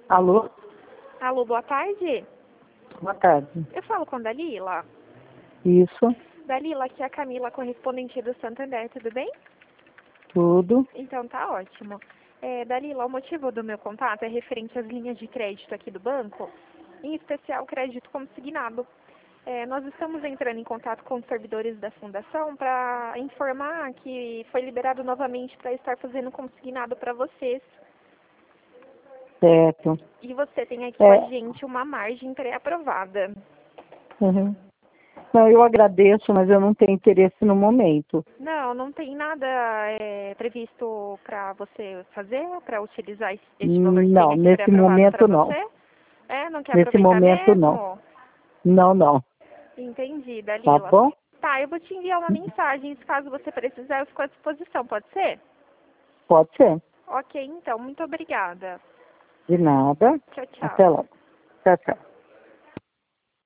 Alô? Alô, boa tarde. Boa tarde. Eu falo com a Dalila. Isso, Dalila, aqui é a Camila, correspondente do Santander, tudo bem? tudo. Então tá ótimo. Dalila, o motivo do meu contato é referente às linhas de crédito aqui do banco, em especial crédito consignado. Nós estamos entrando em contato com os servidores da fundação para informar que foi liberado novamente para estar fazendo consignado para vocês. Certo. E você tem aqui com a gente uma margem pré-aprovada. Uhum. Não, eu agradeço, mas eu não tenho interesse no momento. Não tem nada previsto para você fazer, para utilizar este valor que tem Não, aqui nesse pré-aprovado para momento não. você? Não quer Nesse aproveitar momento não. mesmo? Não. Entendi, Tá Dalila. bom? Tá, eu vou te enviar uma mensagem, se caso você precisar, eu fico à disposição, pode ser? Pode ser. Ok, então, muito obrigada. De nada. Tchau, tchau. Até logo. Tchau, tchau.